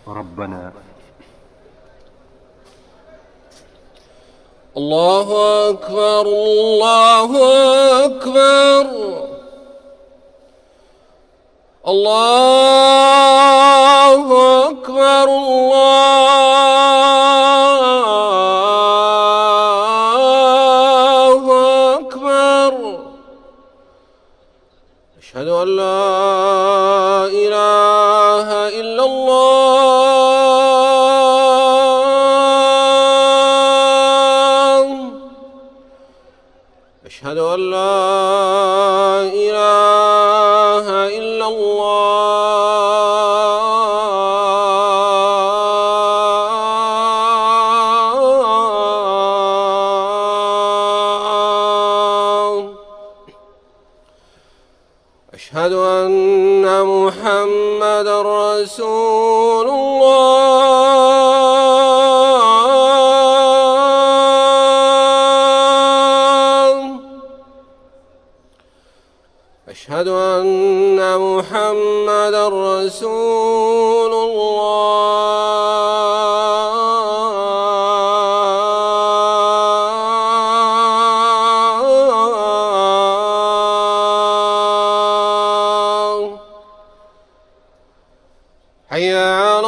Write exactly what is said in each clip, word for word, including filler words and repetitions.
ربنا. الله أكبر الله أكبر الله أكبر الله أكبر. أشهد أن لا إله إلا الله. أشهد أن لا إله إلا الله. أشهد أن محمدًا رسول الله. أشهد أن محمدًا رسول الله. حي على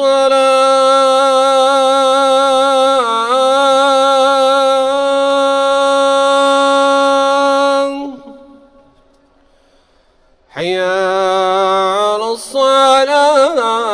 الصلاة. حي على الصلاة.